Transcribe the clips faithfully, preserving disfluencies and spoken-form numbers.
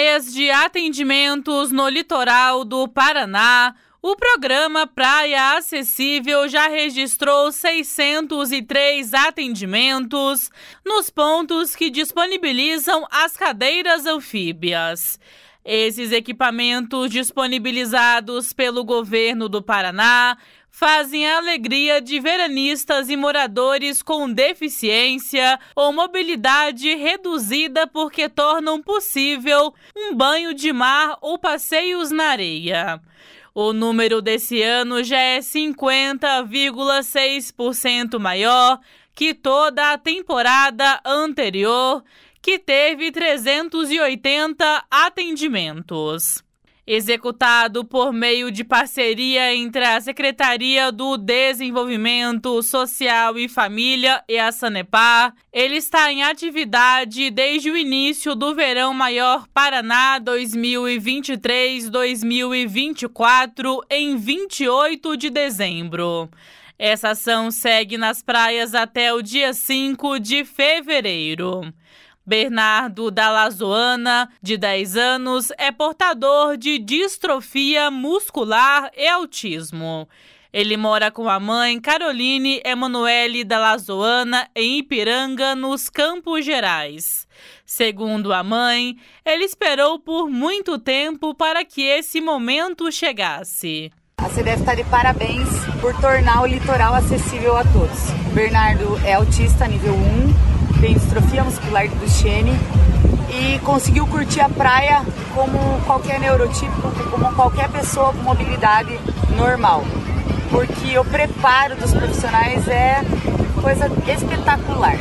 mês de atendimentos no litoral do Paraná, o programa Praia Acessível já registrou seiscentos e três atendimentos nos pontos que disponibilizam as cadeiras anfíbias. Esses equipamentos disponibilizados pelo governo do Paraná fazem a alegria de veranistas e moradores com deficiência ou mobilidade reduzida porque tornam possível um banho de mar ou passeios na areia. O número desse ano já é cinquenta vírgula seis por cento maior que toda a temporada anterior, que teve trezentos e oitenta atendimentos. Executado por meio de parceria entre a Secretaria do Desenvolvimento Social e Família e a Sanepar, ele está em atividade desde o início do Verão Maior Paraná dois mil e vinte e três a dois mil e vinte e quatro, em vinte e oito de dezembro. Essa ação segue nas praias até o dia cinco de fevereiro. Bernardo da Lazoana, de dez anos, é portador de distrofia muscular e autismo. Ele mora com a mãe Caroline Emanuele da Lazoana em Ipiranga, nos Campos Gerais. Segundo a mãe, ele esperou por muito tempo para que esse momento chegasse. A C D F está de parabéns por tornar o litoral acessível a todos. O Bernardo é autista nível um. Tem distrofia muscular de Duchenne e conseguiu curtir a praia como qualquer neurotípico, como qualquer pessoa com mobilidade normal. Porque o preparo dos profissionais é coisa espetacular.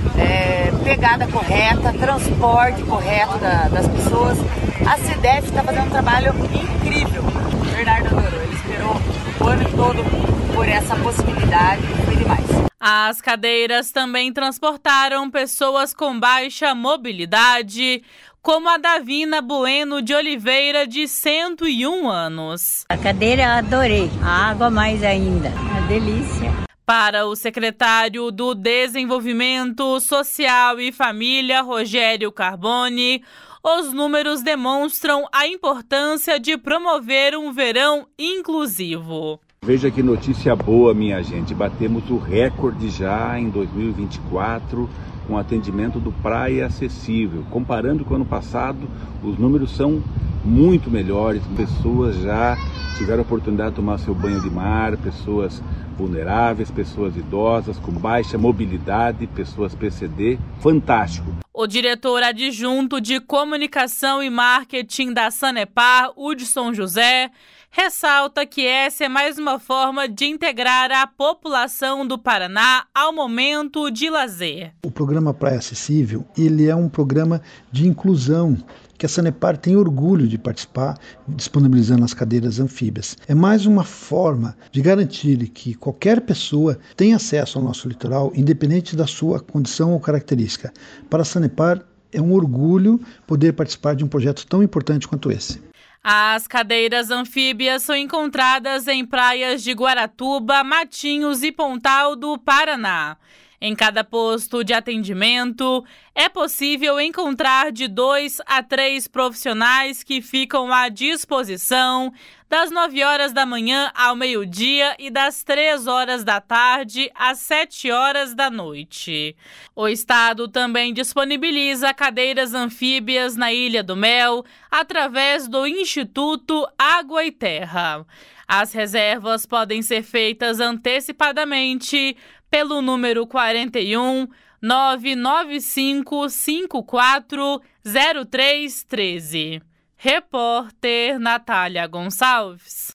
É, pegada correta, transporte correto da, das pessoas. A C D F está fazendo um trabalho incrível. O Bernardo adorou, ele esperou o ano todo por essa possibilidade, foi demais. As cadeiras também transportaram pessoas com baixa mobilidade, como a Davina Bueno de Oliveira, de cento e um anos. A cadeira eu adorei, a água mais ainda, uma delícia. Para o secretário do Desenvolvimento Social e Família, Rogério Carboni, os números demonstram a importância de promover um verão inclusivo. Veja que notícia boa, minha gente. Batemos o recorde já em dois mil e vinte e quatro com o atendimento do Praia Acessível. Comparando com o ano passado, os números são muito melhores. Pessoas já tiveram a oportunidade de tomar seu banho de mar, pessoas vulneráveis, pessoas idosas, com baixa mobilidade, pessoas P C D. Fantástico. O diretor adjunto de Comunicação e Marketing da Sanepar, Hudson José, ressalta que essa é mais uma forma de integrar a população do Paraná ao momento de lazer. O programa Praia Acessível, ele é um programa de inclusão que a Sanepar tem orgulho de participar, disponibilizando as cadeiras anfíbias. É mais uma forma de garantir que qualquer pessoa tenha acesso ao nosso litoral, independente da sua condição ou característica. Para a Sanepar, é um orgulho poder participar de um projeto tão importante quanto esse. As cadeiras anfíbias são encontradas em praias de Guaratuba, Matinhos e Pontal do Paraná. Em cada posto de atendimento, é possível encontrar de dois a três profissionais que ficam à disposição das nove horas da manhã ao meio-dia e das três horas da tarde às sete horas da noite. O estado também disponibiliza cadeiras anfíbias na Ilha do Mel através do Instituto Água e Terra. As reservas podem ser feitas antecipadamente pelo número quarenta e um, nove nove cinco, cinco quatro zero três um três. Repórter Natália Gonçalves.